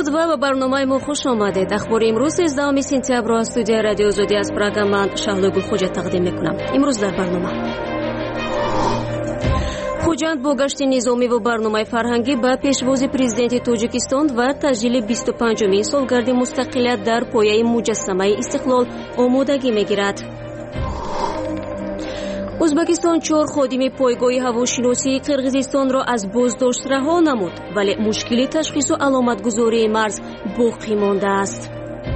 درود و به برنامه ما خوش آمدید. اخبار امروز 13 سپتامبر از استودیو رادیو آزادی از پراگ من شهلوگل خوجا تقدیم میکنم. امروز در برنامه خوجند با گشت نظامی و برنامه فرهنگی به پیشواز پرزیدنت تاجیکستان و تسجیل 25مین سالگرد مستقلیت در پایه مجسمه استقلال آمادگی میگیرد. ازبکستان 4 خادم پایگاه هواشناسی قرقیزستان را از بازداشت رها نمود، ولی مشکل تشخیص و علامتگذاری مرز باقی مانده است.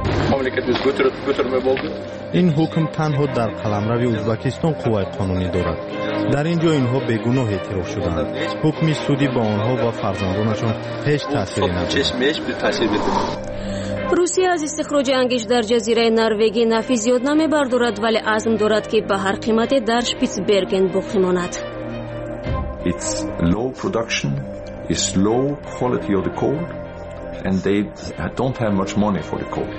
این حکم تنها در قلمرو ازبکستان قوت قانونی دارد. در اینجا اینها بیگناه اعتراف شدند. حکم سودی با آنها و فرزندانشان هیچ تأثیری ندارد. روسیه از استخراج انگشت در جزیره نروژ نفی زیاد نمیبردارد، ولی عزم دارد که به هر قیمت در شپیتزبرگن باقی ماند. It's low production, it's low quality of the coal, and they don't have much money for the coal.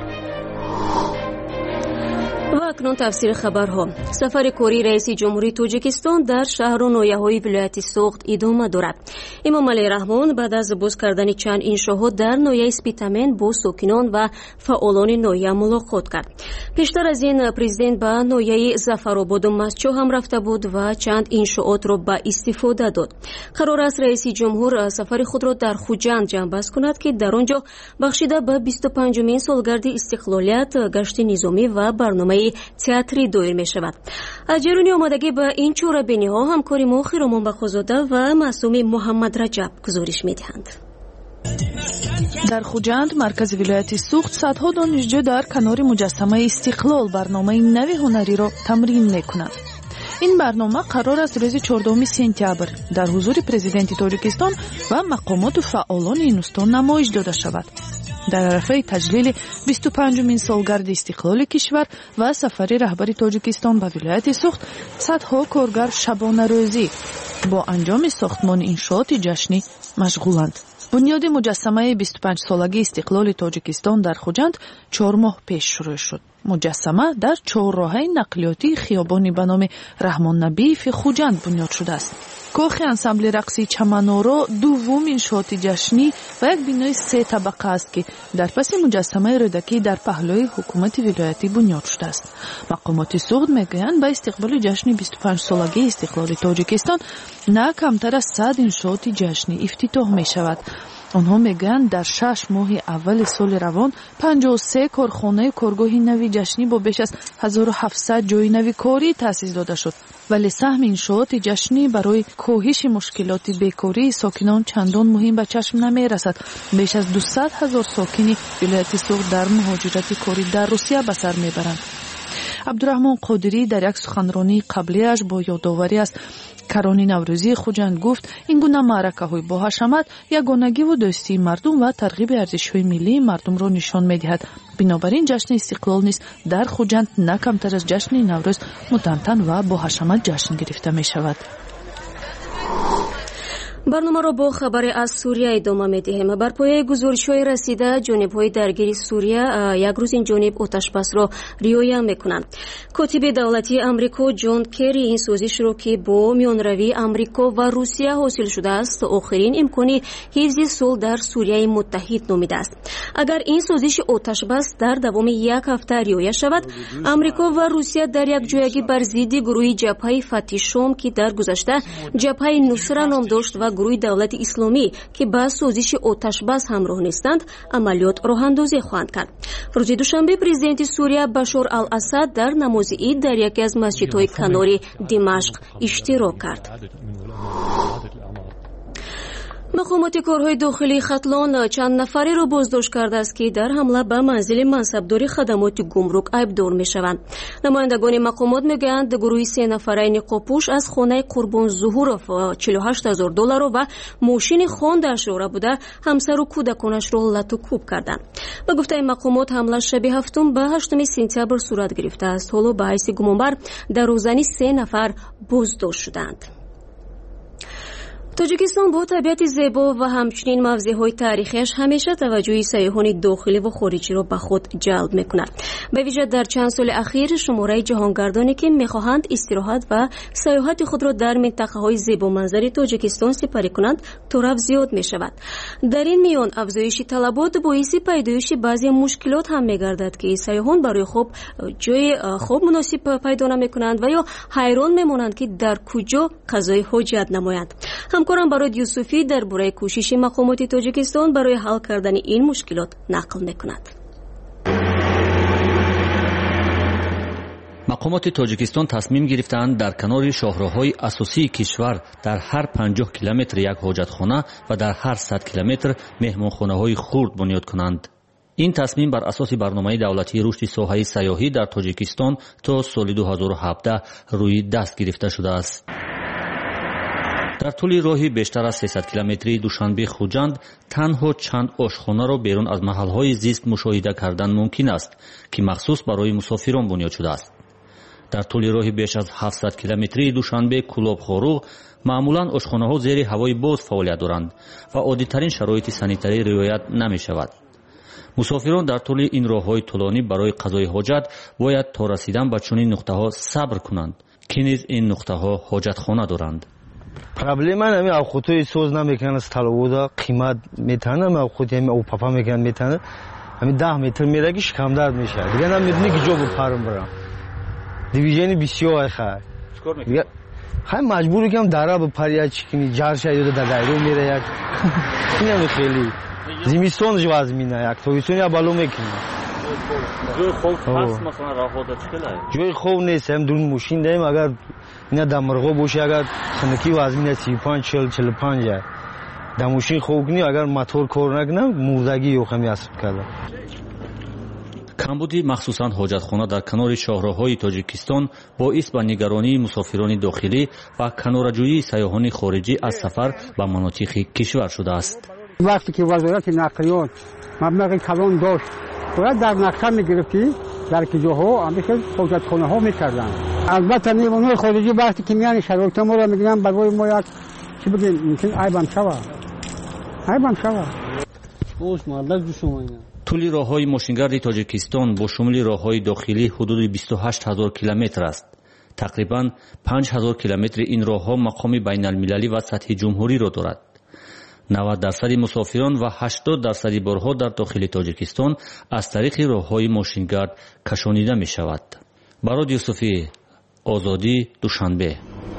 و اکنون تفسیر خبرها. سفر کاری رئیس جمهوری تاجیکستان در شهر و ناحیه‌های ولایت سوخت ادامه دارد. امامعلی رحمان بعد از باز کردن چند انشاها در ناحیه اسپیتامن با ساکنان و فعالان ناحیه ملاقات کرد. پیشتر از این پرزیدنت به ناحیه ظفرآباد و مسچو هم رفته بود و چند انشاءات را به استفاده داد. قرار است رئیس جمهور سفر خود را در خوجند جنببست کند که در آنجا بخشیده به 25مین سالگرد استقلالیت گشت نظامی و برنامه تئاتری دایر می شود. از جریان آمادگی به این چاره‌بینی ها همکاری ما خیرامان بخوزاده و معصوم محمد رجب گزارش می دهند. در خوجند مرکز ولایت سوخت صدها دانشجو در کنار مجسمه استقلال برنامه نوی هنری را تمرین می کنند. این برنامه قرار است روز 14 سپتامبر در حضور پرزیدنت تاجیکستان و مقامات و فعالان این استان نمایش داده شود. در عرصه تجلیل 25مین سالگرد استقلال کشور و سفر رهبر تاجیکستان به ولایت سوخت، صدها کارگر شبانه روزی با انجام ساختمان انشاءات جشنی مشغولند. بنیاد مجسمه 25 سالگی استقلال تاجیکستان در خوجند 4 ماه پیش شروع شد. مجسمه در 4 راه نقلیاتی خیابانی به نام رحمان نبی فی خوجند بنیاد شده است. کاخ انسامبل رقصی چمنارا دوم انشاءات جشنی و یک بنای 3 طبقه است که در پس مجسمه رودکی در پهلوی حکومت ولایتی بنیاد شده است. مقامات سوخت میگویند به استقبال جشن 25 سالگی استقلال تاجیکستان نه کمتر از 100 انشاءات جشنی افتتاح می شود. آنها میگویند در 6 ماه اول سال روان 53 کارخانه کارگاه نوی جشنی با بیش از 1700 جای نوی کاری تأسیس داده شد، ولی سهم انشاءات جشنی برای کاهش مشکلات بیکاری ساکنان چندان مهم به چشم نمی رسد. بیش از 200,000 ساکن ولایت سوخت در مهاجرت کاری در روسیه به سر میبرند. عبدالرحمن قادری در یک سخنرانی قبلیش با یادآوری از کرانی نوروزی خوجند گفت این گونه معرکه‌های با حشمت یگانگی و دوستی مردم و ترغیب ارزش‌های ملی مردم را نشان می‌دهد. بنابراین جشن استقلال نیز در خوجند نه کمتر از جشن نوروز متمتن و با حشمت جشن گرفته می‌شود. برنامه را با خبر از سوریه ادامه می‌دهیم. بر پایه گزارش‌های رسیده جانب‌های درگیر سوریه یک روز این جانب آتش بس را رعایت می‌کنند. کاتب دولتی آمریکا جان کری این سازش را که با میانروی آمریکا و روسیه حاصل شده است آخرین امکان حفظ صلح در سوریه متحد نامیده است. اگر این سازش آتش بس در دوام یک هفته رعایت شود، آمریکا و روسیه در یک جایگی بر ضد گروه جبهه فتح شام که در گذشته جبهه نصره نام داشت و گروه دولت اسلامی که با سازش آتش بس همراه نیستند عملیات راه اندازی خواهند کرد. روز دوشنبه پرزیدنت سوریه بشار الاسد در نماز عید در یکی از مسجدهای کنار دمشق اشتراک کرد. مقامات کارهای داخلی ختلان چند نفری را بازداشت کرده است که در حمله به منزل منصبداری خدمات گمرک ایبدار می‌شوند. نمایندگان مقامات میگویند گروه 3 نفره نقابپوش از خانه قربان ظهورов $48,000 و ماشین خوانده‌اش را بوده همسر و کودکانش را لط و کوب کردند. به گفته مقامات حمله شب 7 به 8 سپتامبر صورت گرفته است. حالا به حیث گمانبر در روزنی 3 نفر بازداشت شدند. توجیکستان با طبیعت زیبا و همچنین موضع‌های تاریخیش همیشه توجه سیاحان داخلی و خارجی را به خود جلب می‌کند. به ویژه در چند سال اخیر شماره جهانگردانی که می‌خواهند استراحت و سیاحت خود را در منطقه‌های زیبا منظره تاجیکستان سپری کنند طرف زیاد می‌شود. در این میان افزایش طلبات باعث پیدایش بعضی مشکلات هم می‌گردد که سیاحان برای خوب جای خوب مناسب پیدا نمی‌کنند و یا حیران می‌مانند که در کجا قضای حاجت نمایند. همکارم برای یوسفی درباره کوشش مقامات تاجیکستان برای حل کردن این مشکلات نقل می‌کند. مقامات تاجیکستان تصمیم گرفتند در کنار شاهراه‌های اساسی کشور در هر 50 کیلومتر یک حاجتخانه و در هر 100 کیلومتر مهمانخانه‌های خرد بنیاد کنند. این تصمیم بر اساس برنامه دولتی رشد ساحه سیاحی در تاجیکستان تا سال 2017 روی دست گرفته شده است. در طول راهی بیشتر از 300 کیلومتری دوشنبه خوجند تنها چند آشخانه را بیرون از محل‌های زیست مشاهده کردن ممکن است که مخصوص برای مسافران بنیاد شده است. در طول راهی بیش از 700 کیلومتری دوشنبه کلابخورو معمولاً آشخانه‌ها زیر هوای باز فعالیت دارند و عادی‌ترین شرایط سانیتاری رعایت نمی‌شود. مسافران در طول این راه‌های طولانی برای قضای حاجت باید تا رسیدن به چنین نقطه‌ها صبر کنند که نیز این نقطه‌ها حاجتخانه دارند. Проблема нами авхотои соз намекунанд аз талавода қимат метанам авхоти ами папа мекунанд метанам ами 10 метр мераги шикамдард мешавад дига намедуни ки ҷо бупарам барам дивизиони бисёр хай чикор мекунад хай маҷбури кам дара бупария чикини ҷарша ёда дагайро мераят инами хели зимистон жваз мина як тобистони абало мекунад ҷои хоб ҳаст масалан раҳода чикалай ҷои хоб нест ам дур мошин даем агар ина дар мирғо боша агар хинаки вазмина 35-40-45 дар мошин хоб кунӣ агар мотор кор накунам мурдагӣ ёхами асб карда. камбуди махсусан ҳоҷатхона дар канори шоҳроҳҳои тоҷикистон боис ба нигаронии мусофирони дохилӣ ва канораҷӯии сайёҳони хориҷӣ аз сафар ба манотиқи кишвар шудааст. вақте ки вазорати нақлиёт маблағи калон дошт бояд дар нақша мегирифтӣ дар ки ҷоҳо ҳамеша ҳоҷатхонаҳо мекарданд. албатта меҳмонони хориҷӣ вақте ки мияни шароита моро мегиранд барои мо як чӣ бигем мумкин айбам шавад طول راه‌های ماشینگرد تاجیکستان با شمول راه‌های داخلی حدود 28000 کیلومتر است. تقریباً 5000 کیلومتر این راه‌ها مقام بین‌المللی و سطح جمهوری را دارد. 90% مسافران و 80% بارها در داخل تاجیکستان از طریق راه‌های ماشینگرد کشانیده می‌شود. برای یوسفی، آزادی، دوشنبه.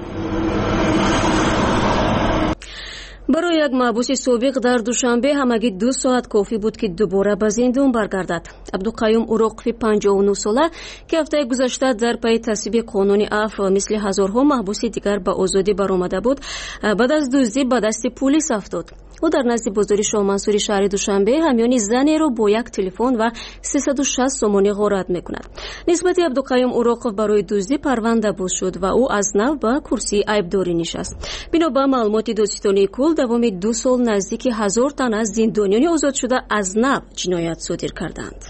برای یک محبوس سابق در دوشنبه همگی 2 ساعت کافی بود که دوباره به زندان برگردد. عبدالقیوم اوراقی 59 ساله که هفته گذشته در پی تصویب قانون عفو مثل هزارها محبوس دیگر به آزادی برآمده بود بعد از دزدی به دست پلیس افتاد. او در نزد بازار شاه منصور شهر دوشنبه همیان زنی را با یک تلفن و 360 سومانی غارت میکند. نسبت عبدالقیوم اوراقی برای دزدی پرونده باز شد و او از نو به کرسی عیبداری نشست. بنا به معلومات دادستانی کل دوام 2 سال نزدیک 1000 تن از زندانیان آزاد شده از نو جنایت صادر کردند.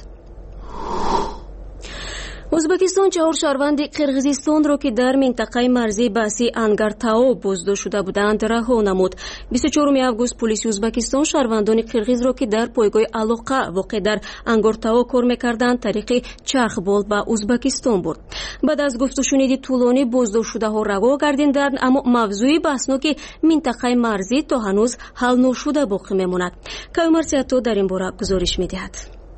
ازبکستان 4 شهروند قرغیزستان را که در منطقه مرزی بحثی انگرتاو بازداشت شده بودند رها نمود. 24 آگوست پلیس ازبکستان شهروندان قرغیز را که در پایگاه علاقه واقع در انگرتاو کار می‌کردند طریق چرخبال به ازبکستان برد. بعد از گفت و شنید طولانی بازداشت شده ها رها گرداندند اما موضوع بحثناک منطقه مرزی تا هنوز حل نشده باقی میماند. کیومر سیاتو در این باره گزارش می‌دهد.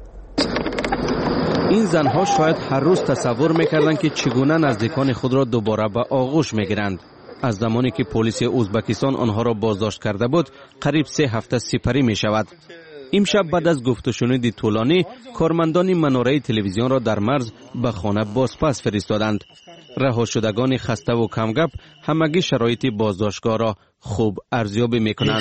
این زنها شاید هر روز تصور میکردند که چگونه نزدیکان خود را دوباره به آغوش میگیرند. از زمانی که پلیس ازبکستان آنها را بازداشت کرده بود قریب 3 هفته سپری می شود. امشب بعد از گفت و شنود طولانی کارمندان مناره تلویزیون را در مرز به خانه بازپس فرستادند. رها شدگان خسته و کمگپ همگی شرایط بازداشتگاه را خوب ارزیابی میکنند.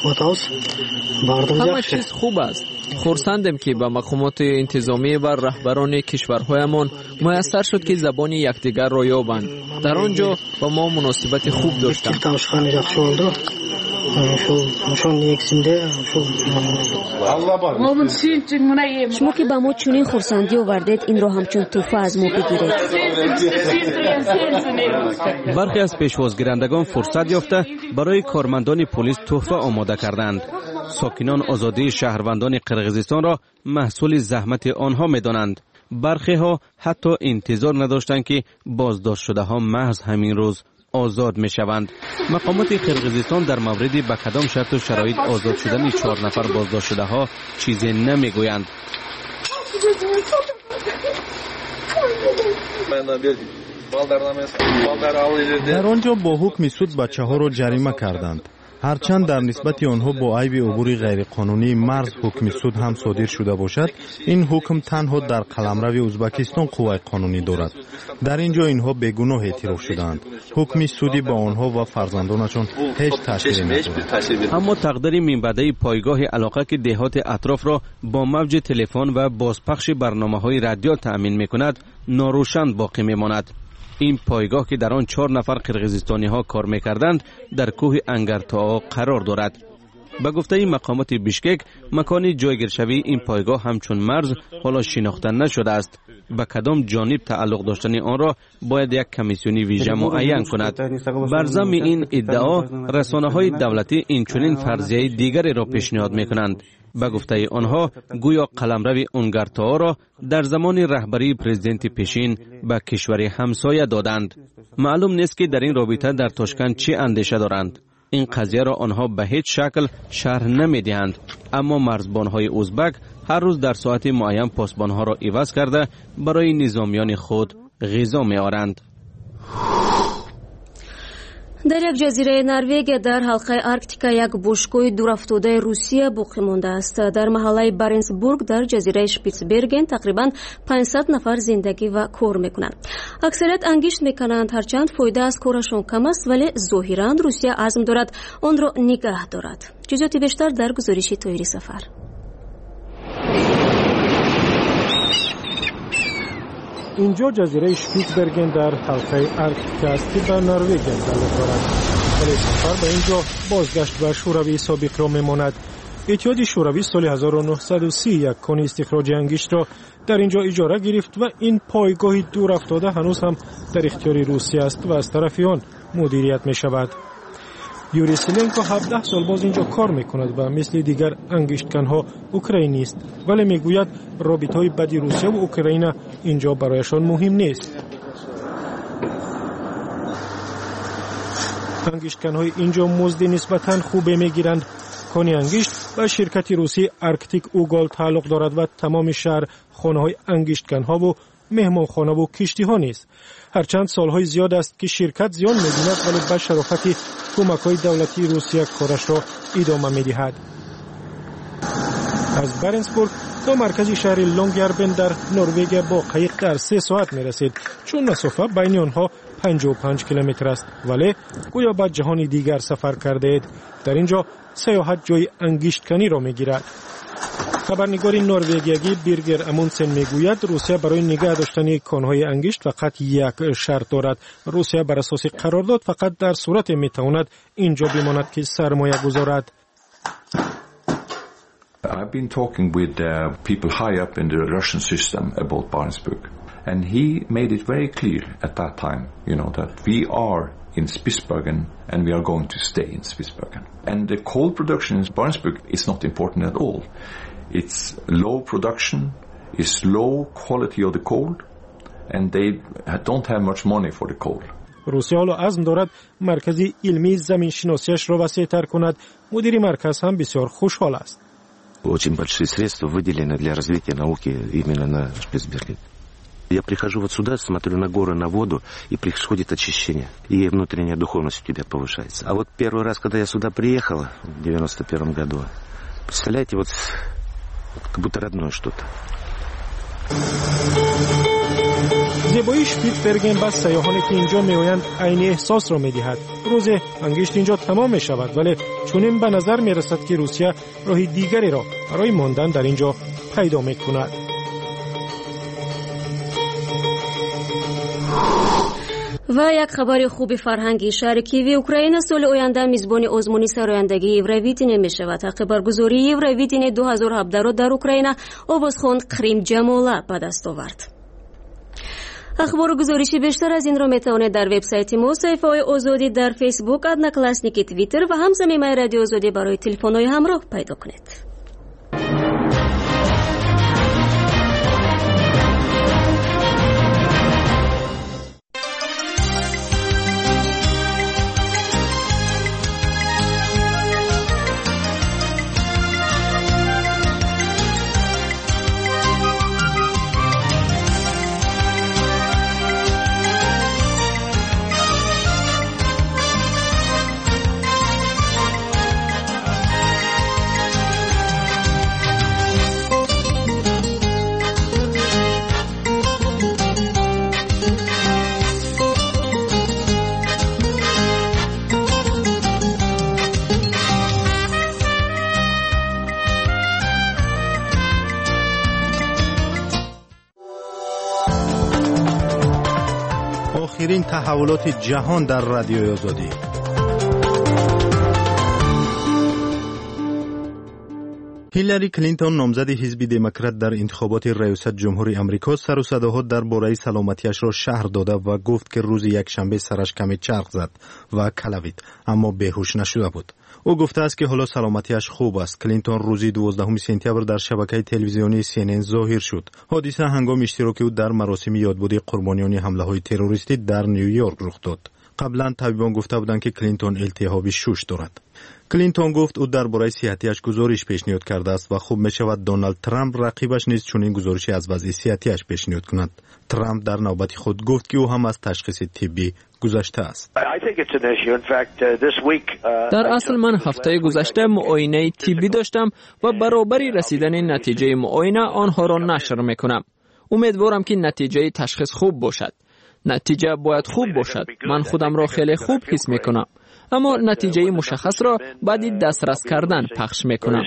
همه چیز خوب است. خرسندم که به مقامات انتظامی و رهبران کشورهایمان میسر شد که زبان یکدیگر را یابند. در آنجا با ما مناسبت خوب داشتند. شما که با ما چنین خرسندی آوردید این را همچون توفه از ما بگیرید. برخی از پیشوازگیرندگان فرصت یافته برای کارمندان پلیس تحفه آماده کردند. ساکنان آزادی شهروندان قرقیزستان را محصول زحمت آنها می‌دانند. برخی ها حتی انتظار نداشتند که بازداشت شده ها محض همین روز آزاد می شوند. مقامات قرقیزستان در مورد به کدام شرط و شرایط آزاد شدن 4 نفر بازداشت شده ها چیزی نمی گویند. در آنجا با حکم سود بچه ها را جریمه کردند. هرچند در نسبت آنها با عیب عبور غیرقانونی مرز حکم سود هم صادر شده باشد، این حکم تنها در قلمرو ازبکستان قوه قانونی دارد. در اینجا اینها بیگناه اعتراف شدند. حکم سودی با آنها و فرزندانشان هیچ تأثیری ندارد. اما تقدیر منبعه پایگاه علاقه که دهات اطراف را با موج تلفن و بازپخش برنامه‌های رادیو تأمین می‌کند ناروشن باقی می‌ماند. این پایگاه که در آن 4 نفر قرقیزستانی ها کار میکردند در کوه انگرتاو قرار دارد. به گفته مقامات بیشکک، مکان جایگیرشوی این پایگاه همچون مرز حالا شناخته نشده است. به کدام جانب تعلق داشتن آن را باید یک کمیسیونی ویژه معین کند. بر ضمن این ادعا رسانه‌های دولتی اینچنین فرضیه دیگری را پیشنهاد میکنند. به گفته آنها گویا قلمرو انگرتاو را در زمان رهبری پرزیدنت پیشین به کشور همسایه دادند. معلوم نیست که در این رابطه در تاشکند چه اندیشه دارند. این قضیه را آنها به هیچ شکل شرح نمیدهند، اما مرزبانهای ازبک هر روز در ساعت معین پاسبانها را عوض کرده برای نظامیان خود غذا می‌آورند. در یک جزیره نروژ در حلقه آرکتیکا یک بشکه دورافتاده روسیه باقی مانده است. در محله بارنسبورگ در جزیره شپیتزبرگن تقریبا 500 نفر زندگی و کار میکنند. اکثریت انگشت میکنند، هرچند فایده از کارشان کم است، ولی ظاهرا روسیه عزم دارد آن را نگه دارد. جزئیات بیشتر در گزارش طاهری سفر. اینجا جزیره شپیتزبرگن در حلقه آرکتیک است که به نروژ تعلق دارد. ولی سفر به اینجا بازگشت به شوروی سابق را میماند. اتحاد شوروی سال 1930 یک کان استخراج انگشت را در اینجا اجاره گرفت و این پایگاه دور افتاده هنوز هم در اختیار روسیه است و از طرف آن مدیریت می شود. یوری سیلنکو 17 سال باز اینجا کار میکند و مثل دیگر انگشتکنها اوکراینی است، ولی میگوید رابطه‌های بد روسیه و اوکراین اینجا برایشان مهم نیست. انگشتکنهای اینجا مزد نسبتاً خوبی میگیرند. کان انگشت و شرکت روسی آرکتیک اوگال تعلق دارد و تمام شهر خانه‌های انگشتکنها و مهمانخانه و کشتی‌ها نیست. هرچند سالهای زیاد است که شرکت زیان می‌بیند، ولی به شرافت کمک‌های دولتی روسیه کارش را ادامه می‌دهد. از بارنسبورگ تا مرکز شهر لونگیاربن در نروژ با قایق در 3 ساعت می‌رسید، چون مسافت بین آنها 55 کیلومتر است، ولی گویا به جهان دیگر سفر کرده اید. در اینجا سیاحت جای انگشتکنی را می‌گیرد. خبرنگار نروژیایی بیرگر امونسن میگوید روسیه برای نگه داشتن کانهای انگشت فقط یک شرط دارد. روسیه بر اساس قرارداد فقط در صورت میتواند اینجا بماند که سرمایه گذارد. I've been talking with people high up in the Russian system about Barentsburg, and he made it very clear at that time, that we are in Spitsbergen and we are going to stay in Spitsbergen. And the coal production in Barentsburg is not important at all. It's low production, it's low quality of the coal, and they don't have much money for the coal. روسیه حالا عزم دارد مرکزی علمی زمین شناسیش را وسیع‌تر کند. مدیر مرکز هم بسیار خوشحال است. Очень большие средства выделены для развития науки именно на Шпицберген. Я прихожу вот сюда, смотрю на горы, на воду, и происходит очищение. И внутренняя духовность у тебя повышается. А вот первый раз, когда я сюда приехала, в 91 году, представляете, вот как будто родное что-то. زیبایی شپیتزبرگن با سیاحانی که اینجا میآیند عین احساس را می‌دهد. روز انگشت اینجا تمام می‌شود، ولی چنین به نظر می‌رسد که روسیه راه دیگری را برای ماندن در اینجا پیدا می‌کند. و یک خبر خوب فرهنگی، شهر کیوی اوکراین سال آینده میزبان آزمون سرآیندگی یورویدین می شود. حق برگزاری یورویدین 2017 را در اوکراین آوازخوان قریم جماله به دست آورد. اخبار و گزارشی بیشتر از این را میتوانید در وبسایت ما، صفحه های آزادی در فیسبوک، ادناکلاسنیکی توییتر و همزمینه رادیو آزادی برای تلفن های همراه پیدا کنید. آخرین تحولات جهان در رادیوی آزادی. هیلاری کلینتون نامزد حزب دموکرات در انتخابات ریاست جمهوری آمریکا سر و صداها درباره سلامتیش را شرح داده و گفت که روز یکشنبه سرش کمی چرخ زد و کلافید، اما بیهوش نشده بود. او گفته است که حالا سلامتیش خوب است. کلینتون روز 12 سپتامبر در شبکه تلویزیونی CNN ظاهر شد. حادثه هنگام اشتراک او در مراسم یادبود قربانیان حمله‌های تروریستی در نیویورک رخ داد. قبلا طبیبان گفته بودند که کلینتون التهاب شوش دارد. کلینتون گفت او درباره صحتیش گزارش پیشنهاد کرده است و خوب می شود دونالد ترامپ رقیبش نیز چنین گزارشی از وضع صحتیش پیشنهاد کند. ترامپ در نوبت خود گفت که او هم از تشخیص طبی گذشته است. در اصل من هفته گذشته معاینه طبی داشتم و برابری رسیدن نتیجه معاینه آنها را نشر میکنم. امیدوارم که نتیجه تشخیص خوب باشد. نتیجه باید خوب باشد. من خودم را خیلی خوب حس میکنم، اما نتیجه مشخص را بعد دسترس کردن پخش میکنم.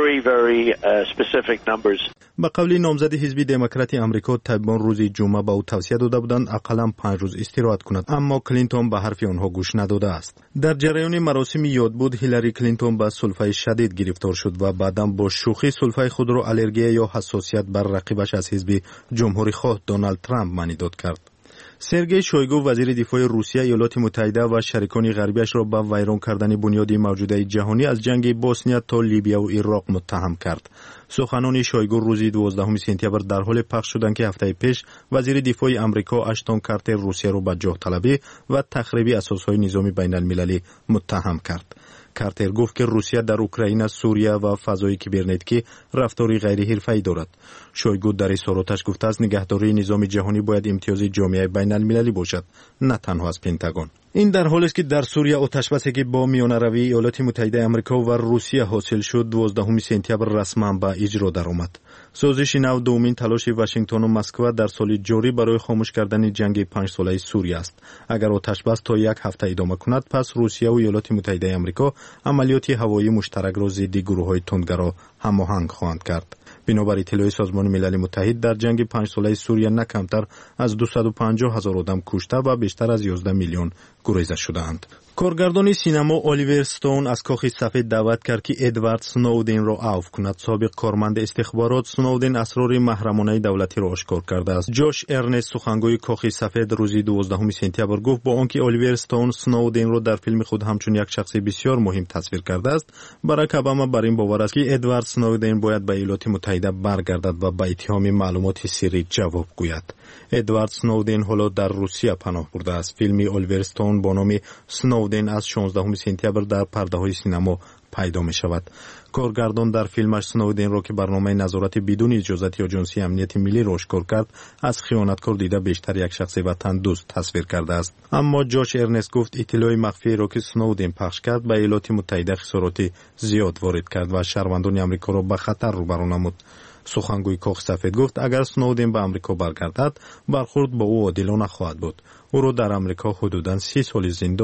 به قول نامزد حزب دموکرات آمریکا، طبیبان روز جمعه به او توصیه داده بودند اقلا 5 روز استراحت کند، اما کلینتون به حرف آنها گوش نداده است. در جریان مراسم یادبود هیلاری کلینتون به سلفه شدید گرفتار شد و بعداً با شوخی سلفه خود را الرژی یا حساسیت بر رقیبش از حزب جمهوری خواه دونالد ترامپ مانیداد کرد. سرگئی شویگو وزیر دفاع روسیه ایالات متحده و شریکان غربیش را به ویران کردن بنیاد موجوده جهانی از جنگ بوسنیا تا لیبیا و عراق متهم کرد. سخنان شویگو روز 12 سپتامبر در حال پخش شدند که هفته پیش وزیر دفاع آمریکا اشتون کارتر روسیه را به جاه طلبی و تخریب اساسهای نظام بین المللی متهم کرد. کارتر گفت که روسیه در اوکراین، سوریه و فضای کیبرنتیکی رفتاری غیر حرفه‌ای دارد. شویگو در اظهاراتش گفته است نگهداری نظام جهانی باید امتیاز جامعه بین المللی باشد، نه تنها از پنتاگون. این در حالی است که در سوریه آتشبسی که با میانروی ایالات متحده آمریکا و روسیه حاصل شد 12 سپتامبر رسما به اجرا درآمد. سازش نو دومین تلاش واشنگتن و مسکو در سال جاری برای خاموش کردن جنگ 5 ساله سوریه است. اگر آتشبس تا یک هفته ادامه کند، پس روسیه و ایالات متحده آمریکا عملیات هوایی مشترک را ضد گروه‌های تندگرا هماهنگ خواهند کرد. بنابر اطلاع سازمان ملل متحد در جنگ 5 ساله سوریه نه کمتر از 250,000 آدم کشته و بیشتر از 11 میلیون گریزه شده‌اند. کارگردان سینما الیور استون از کاخ سفید دعوت کرد که ادوارد سنودن را عفو کند. سابق کارمند استخبارات سنودن اسرار محرمانه دولتی را آشکار کرده است. جوش ارنست سخنگوی کاخ سفید روز 12 سپتامبر گفت با آنکه الیور استون سنودن را در فیلم خود همچون یک شخص بسیار مهم تصویر کرده است، باراک اوباما بر این باور است که ادوارد سنودن باید به ایالات متحده برگردد و به اتهام معلومات سری جواب گوید. ادوارد سنودن حالا در روسیه پناه برده است. فیلم الیور استون با نام سنودن از 16 سپتامبر در پرده‌های سینما پیدا می شود. کارگردان در فیلمش سنودن را که برنامه نظارت بدون اجازت آژانس امنیت ملی را آشکار کرد، از خیانتکار دیده بیشتر یک شخص وطن دوست تصویر کرده است. اما جوش ارنست گفت اطلاع مخفی را که سنودن پخش کرد به ایالات متحده خسارات زیاد وارد کرد و شهروندان آمریکا را به خطر روبرو نمود. سخنگوی کاخ سفید گفت اگر سنودن به آمریکا برگردد، برخورد با او عادلانه خواهد بود. او را در آمریکا حدوداً 30 سال زندان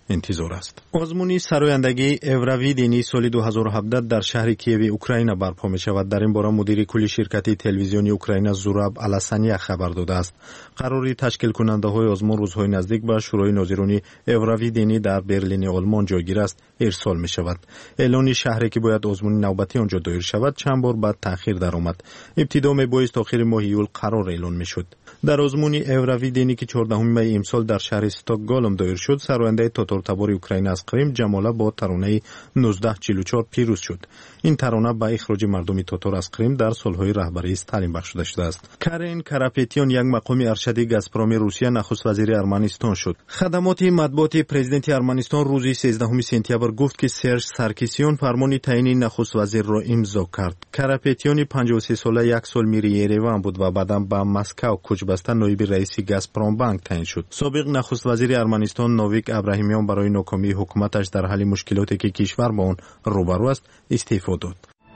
انتظار است. آزمون سرآیندگی اوروی دینی سال 2017 در شهر کییو اوکراین برپا می شود. در این باره مدیر کلی شرکت تلویزیونی اوکراین زوراب الاسانیا خبر داده است. قراری تشکیل کننده های آزمون روزهای نزدیک به شورای ناظرین اوروی دینی در برلین آلمان جایگیر است ارسال می شود. اعلان شهری که باید آزمون نوبتی آنجا دایر شود چند بار بعد تأخیر درآمد. ابتدا می بایست تا آخر ماه ایول قرار اعلان می شد. در آزمون اوروی دینی که 14 می امسال در شهر استکهلم دایر شد، سراینده تاتارتبار اوکراین از کریم جماله با ترانه 1944 پیروز شد. این ترانه با اخراج مردم تاتار از کریم در سالهای رهبری استالین بخشیده شده است. کرین کاراپتیان یک مقام ارشد گازپروم روسیه نخست وزیر ارمنستان شد. خدمات مطبوعاتی پرزیدنت ارمنستان روز 13 سپتامبر گفت که سرژ سارکیسیان فرمان تعیین نخست وزیر را امضا کرد. کاراپتیان 53 ساله یک سال میری یریوان بود و بعداً به مسکو کوچ بسته نایب رئیس گازپروم بانک تعیین شد. سابق نخست وزیر ارمنستان نویک ابراهیمیان برای ناکامی حکومتش در حل مشکلاتی که کشور با آن روبرو است استعفا داد.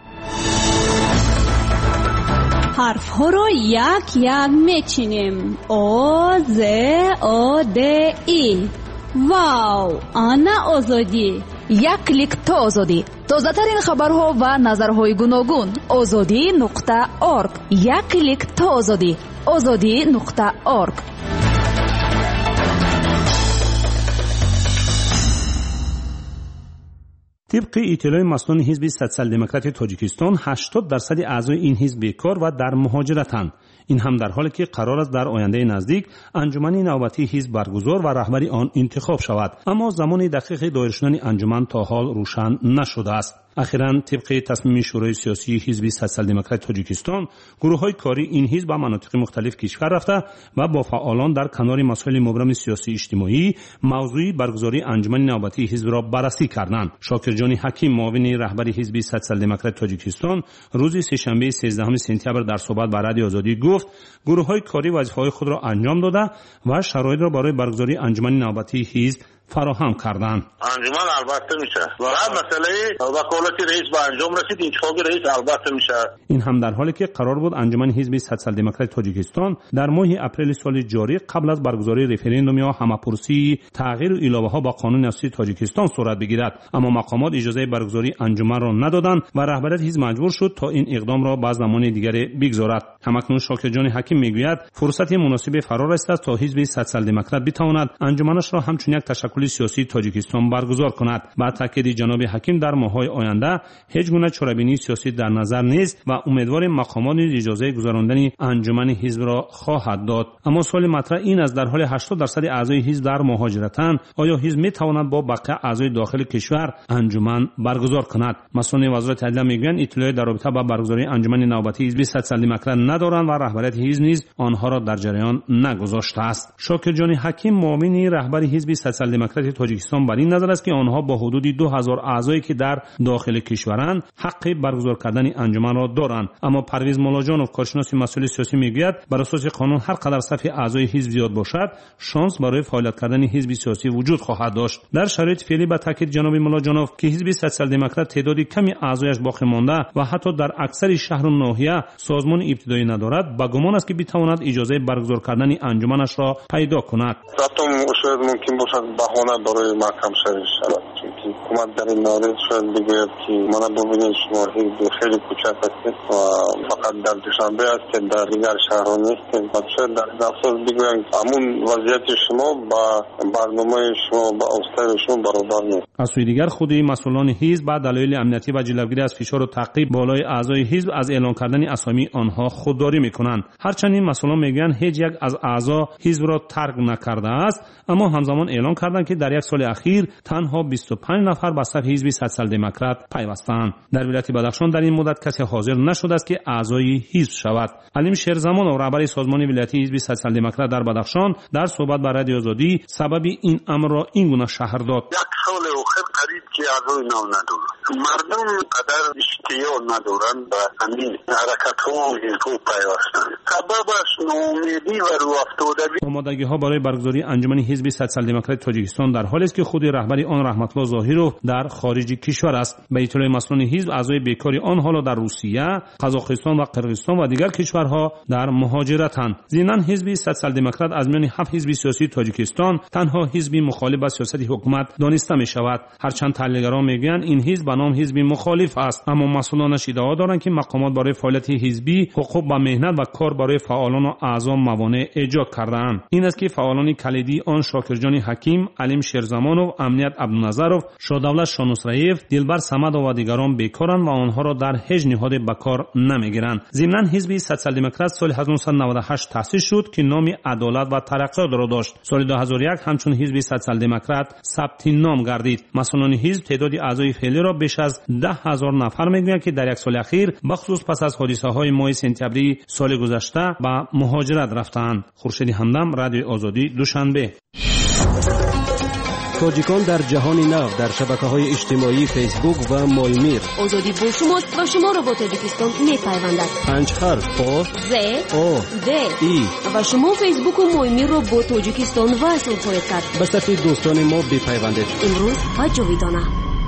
حرف ها رو یک یک میچینیم. او ز او د ای. واو، آنا آزادی. یک کلیک تا آزادی. تازه ترین خبرها و نظرهای گوناگون. azadi.org. یک کلیک تا آزادی. azadi.org. طبق اطلاع مسئولان حزب سوسیال دموکرات تاجیکستان 80% اعضای این حزب بیکار و در مهاجرتند. این هم در حالی که قرار است در آینده نزدیک انجمن نوبتی حزب برگزار و رهبری آن انتخاب شود، اما زمان دقیق دایر شدن انجمن تا حال روشن نشده است. اخیراً طبق تصمیم شورای سیاسی حزب سوسیال دموکرات تاجیکستان، گروه‌های کاری این حزب به مناطق مختلف کشور رفته و با فعالان در کنار مسائل مبرم سیاسی اجتماعی موضوع برگزاری انجمن نوبتی حزب را بررسی کردند. شاکرجان حکیم معاون رهبر حزب سوسیال دموکرات تاجیکستان روز سه‌شنبه 13 سپتامبر در صحبت با رادیو آزادی گفت گروه‌های کاری وظیفه‌های خود را انجام داده و شرایط را برای برگزاری انجمن نوبتی حزب فراهم کردند. انجمن البته میشه و مسئله وکالت رئیس به انجام رسید، انتخاب رئیس البته میشه. این هم در حالی که قرار بود انجمن حزب سوسیال دموکرات تاجیکستان در ماه اپریل سال جاری قبل از برگزاری رفراندوم یا همه‌پرسی تغییر و علاوه ها با قانون اساسی تاجیکستان صورت بگیرد، اما مقامات اجازه برگزاری انجمن را ندادند و رهبریت حزب مجبور شد تا این اقدام را به زمان دیگری بگذارد. همکنون شاکرجان حکیم میگوید فرصت مناسب فرا رسیده است تا حزب سوسیال دموکرات بتواند انجمنش را همچون یک تشکل سیاسی تاجیکستان برگزار کند. با تاکید جناب حکیم در ماه‌های آینده هیچ گونه چاره‌بینی سیاسی در نظر نیست و امیدوار مقامات اجازه گذراندن انجمن حزب را خواهد داد. اما سوال مطرح این است در حال 80% اعضای حزب در مهاجرتند، آیا حزب می‌تواند با بقیه اعضای داخل کشور انجمن برگزار کند؟ مسئولان وزارت عدلیه میگویند اطلاعی در رابطه با برگزاری انجمن نوبتی حزب سوسیال دموکرات ندارند و رهبریت حزب نیز آنها را در جریان نگذاشته است. شاکرجان حکیم معاون رهبر حزب سوسیال دموکرات تاجیکستان بر این نظر است که آنها با حدود 2000 اعضایی که در داخل کشورند حق برگزار کردن انجمن را دارند. اما پرویز مولاجانوف کارشناس مسائل سیاسی میگوید بر اساس قانون هر قدر صف اعضای حزب زیاد باشد شانس برای فعالیت کردن حزب سیاسی وجود خواهد داشت. در شرایط فعلی با تاکید جناب مولاجانوف که حزب سوسیال دموکرات تعدادی کمی اعضایش باقی مانده و حتی در اکثر شهر و ناحیه سازمان ابتدایی ندارد، با گمان است که بتواند اجازه برگزار کردن انجمنش را پیدا کند. شاید ممکن باشد بهانه برای محکم شود، چون حکومت در این مورد شاید بگوید که من ببینید شما خیلی کوچک هستید و فقط در دوشنبه هستید، در دیگر شهرها نیستید و شاید در این اساس بگویند همون وضعیت شما با برنامه شما با اوستای شما برابر نیست. از سوی دیگر خود مسئولان حزب با دلایل امنیتی و جلوگیری از فشار و تعقیب بالای اعضای حزب از اعلان کردن اسامی آنها خودداری میکنند. هرچند این مسئولان میگویند هیچ یک از اعضا حزب را ترک نکرده است، اما همزمان اعلان کردند که در یک سال اخیر تنها 25 نفر به صف حزب سوسیال دموکرات پیوستند. در ولایت بدخشان در این مدت کسی حاضر نشده است که اعضای حزب شود. علیم شیرزمان رهبر سازمان ولایتی حزب سوسیال دموکرات در بدخشان در صحبت با رادیو آزادی سبب این امر را این گونه شرح داد. یک سال اخیر خرید که از اینا ندارن. مردم قدر اشتیاق ندارن به همین حرکت ها حزب پیوستن. سببش ناامیدی و رو افتادگی. آمادگی ها برای برگزاری انجمن حزب سوسیال دموکرات تاجیکستان در حالی است که خود رهبر آن رحمت الله ظاهرو در خارج کشور است. به اطلاع مسئولان حزب، اعضای بیکاری آن حالا در روسیه، قزاقستان و قرقیزستان و دیگر کشورها در مهاجرتند. ضمن حزب سوسیال دموکرات از میان 7 حزب سیاسی تاجیکستان تنها حزب مخالف به سیاست حکومت دانسته می شود. هرچند تحلیلگران میگویند این حزب به نام حزب مخالف است، اما مسئولانش ادعا دارند که مقامات برای فعالیت حزبی حقوق و مهنت و کار برای فعالان و اعضا موانع ایجاد کرده‌اند. این است که فعالان کلیدی آن شاکرجان حکیم، علیم شیرزمانوف، امنیت عبدالنظرов، شادولت شانوسرایف، دلبر صمدov و دیگران بیکارند و آنها را در هیچ نهاد به کار نمیگیرند. ضمن حزب سوسیال دموکرات سال 1998 تأسیس شد که نام عدالت و ترقی را داشت. سال 2001 همچون حزب سوسیال دموکرات ثبت نام گردید. مسئولان حزب تعداد اعضای فعلی را بیش از 10,000 نفر میگویند که در یک سال اخیر بخصوص پس از حادثه‌های ماه سپتامبری سال گذشته به مهاجرت رفتند. خورشید همدم، رادیو آزادی، دوشنبه. تاجیکان در جهان نو در شبکه‌های اجتماعی فیسبوک و مایمیر. آزادی با شماست و شما را با تاجیکستان می‌پیوندد. 5 حرف آ ز او د ای و شما فیسبوک و مایمیر را با تاجیکستان وصل خواهید کرد. به صفحه دوستان ما بپیوندید. امروز و جاویدانه.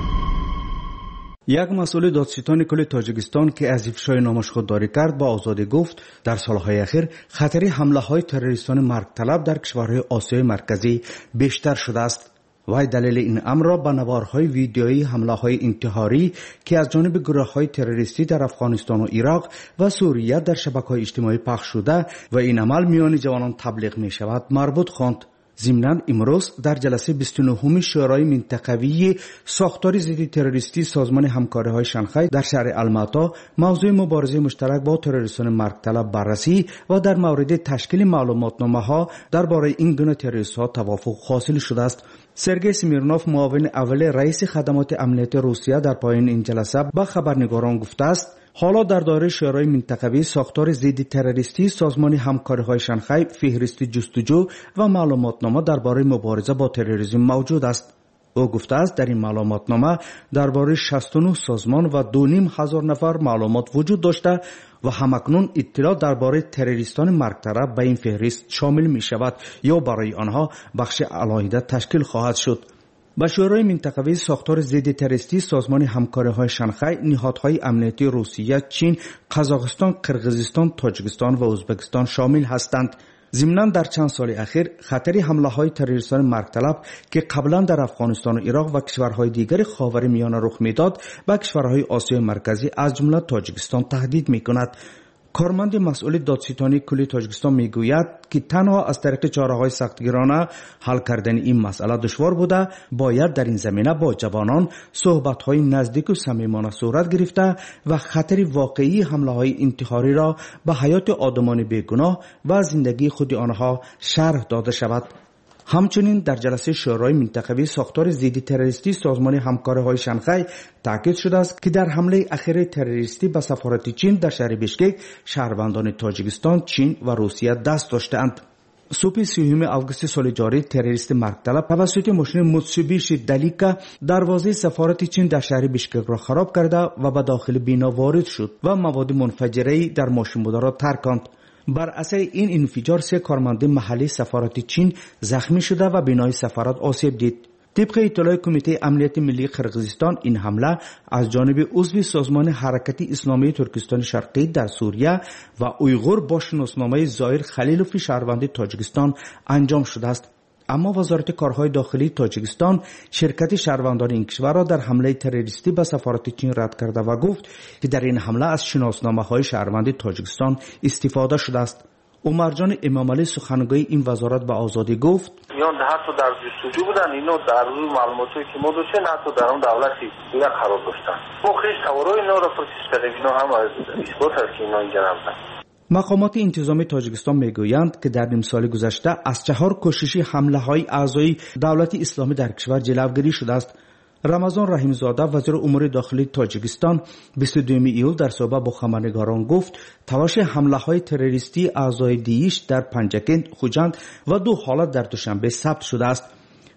یک مسئول دادستان کل تاجیکستان که از افشای نامش خودداری کرد با آزادی گفت در سالهای اخیر خطر حمله‌های تروریستان مرگ طلب در کشورهای آسیای مرکزی بیشتر شده است. وای دلیل این امر را به نوارهای ویدیویی حمله‌های انتحاری که از جانب گروه‌های تروریستی در افغانستان و عراق و سوریه در شبکه‌های اجتماعی پخش شده و این عمل میان جوانان تبلیغ می‌شود مربوط خواند. ضمناً امروز در جلسه 29 شورای منطقوی ساختار ضد تروریستی سازمان همکاری‌های شانگهای در شهر الماتا موضوع مبارزه مشترک با تروریستان مرگ طلب بررسی و در مورد تشکیل معلوماتنامه‌ها درباره این گونه تروریست‌ها توافق حاصل شده است. سرگئی سمیرنوف معاون اول رئیس خدمات امنیت روسیه در پایان این جلسه به خبرنگاران گفته است حالا در دایره شورای منطقوی ساختار ضد تروریستی سازمان همکاری‌های شانگهای فهرست جستجو و معلوماتنامه درباره مبارزه با تروریسم موجود است. او گفته است در این معلوماتنامه درباره 69 سازمان و 2,500 نفر معلومات وجود داشته و همکنون اطلاع درباره تروریستان مرگ طلب به این فهرست شامل می شود یا برای آنها بخش علاهده تشکیل خواهد شد. به شورای منطقوی ساختار ضد تروریستی سازمان همکاری‌های شانگهای نهادهای امنیتی روسیه، چین، قزاقستان، قرقیزستان، تاجیکستان و ازبکستان شامل هستند. ضمناً در چند سال اخیر خطر حمله‌های تروریستان مرگ طلب که قبلا در افغانستان و عراق و کشورهای دیگر خاورمیانه رخ میداد به کشورهای آسیای مرکزی از جمله تاجیکستان تهدید میکند. کارمند مسئول دادستانی کل تاجیکستان میگوید که تنها از طریق چاره‌های سختگیرانه حل کردن این مسئله دشوار بوده، باید در این زمینه با جوانان صحبت‌های نزدیک و صمیمانه صورت گرفته و خطر واقعی حمله‌های انتحاری را به حیات آدمان بیگناه و زندگی خود آنها شرح داده شود. همچنین در جلسه شورای منطقوی ساختار ضد تروریستی سازمان همکاری‌های شانگهای تاکید شده است که در حمله اخیر تروریستی به سفارت چین در شهر بیشکک شهروندان تاجیکستان، چین و روسیه دست داشتند. صبح 30 آگوست سال جاری تروریست مرگ طلب توسط ماشین موتسوبیشی دلیکا دروازه سفارت چین در شهر بیشکک را خراب کرده و به داخل بنا وارد شد و مواد منفجره در ماشین بوده را ترکاند. بر اثر این انفجار 3 کارمند محلی سفارت چین زخمی شده و بنای سفارت آسیب دید. طبق اطلاع کمیته امنیت ملی قرقیزستان این حمله از جانب عضو سازمان حرکت اسلامی ترکستان شرقی در سوریه و اویغور با شناسنامه ظاهر خلیلوف شهروند تاجیکستان انجام شده است. اما وزارت کارهای داخلی تاجیکستان شرکت شهروندان این کشور را در حمله تروریستی به سفارت چین رد کرده و گفت که در این حمله از شناسنامه‌های شهروند تاجیکستان استفاده شده است. عمرجان امامعلی سخنگوی این وزارت به آزادی گفت اینا حتی در جستجو بودن، اینو در روی معلوماتی که ما داشتیم حتی در اون دولتی دیگه قرار داشتن. ما خیلی سوارای اینا را پرسیش کردیم، اینا هم از اثبات هست که اینا اینجا نبودن. مقامات انتظامی تاجیکستان میگویند که در نیم سال گذشته از 4 کوشش حمله‌های اعضای دولت اسلامی در کشور جلوگیری شده است. رمضان رحیمزاده وزیر امور داخلی تاجیکستان 22 ایول در صحبت با خبرنگاران گفت تلاش حمله‌های تروریستی اعضای دیش در پنجکند، خوجند و 2 حالت در دوشنبه ثبت شده است.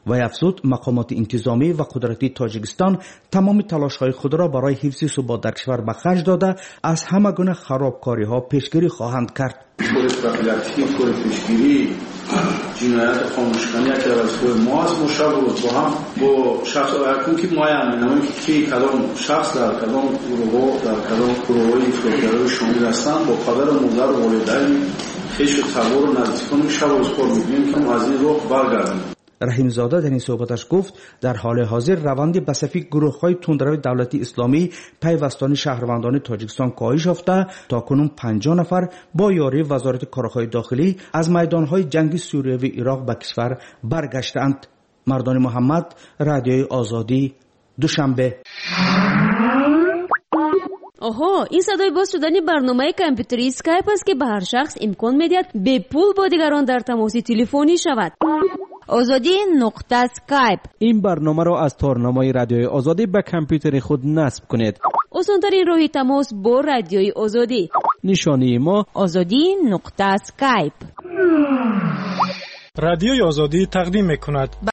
و افزود مقامات انتظامی و قدرتی تاجیکستان تمام تلاش‌های خود را برای حفظ ثبات در کشور به خرج داده از همه گونه خرابکاری‌ها پیشگیری خواهند کرد. جنایت خاموشکنی که از ما از مشابه بود با شخص اکنون که ما یعنی که کدام شخص در کدام گروه در کدام گروه‌های افراطگرای شامل هستند با پدر و مادر و والدین خویش و تبار و نزدیکان میشود از کار می‌گیم که از این راه برگردیم. رحیم زاده در این صحبتش گفت در حال حاضر روند بسفی گروه‌های تندروی دولتی اسلامی پیوستان شهروندان تاجیکستان کاهش یافته تا کنون 50 نفر با یاری وزارت کارهای داخلی از میدان‌های جنگ سوریه و عراق به کشور برگشتند. مردان محمد، رادیوی آزادی، دوشنبه. آها، این صدای باز شدن برنامه کامپیوتری اسکایپ است که به هر شخص امکان می‌دهد به پول با دیگران در تماس تلفنی شود. azadi.skype. این برنامه را از تارنمای رادیوی آزادی به کامپیوتر خود نصب کنید. آسان‌ترین راه تماس با رادیوی آزادی. نشانی ما azadi.skype. رادیوی آزادی تقدیم می‌کند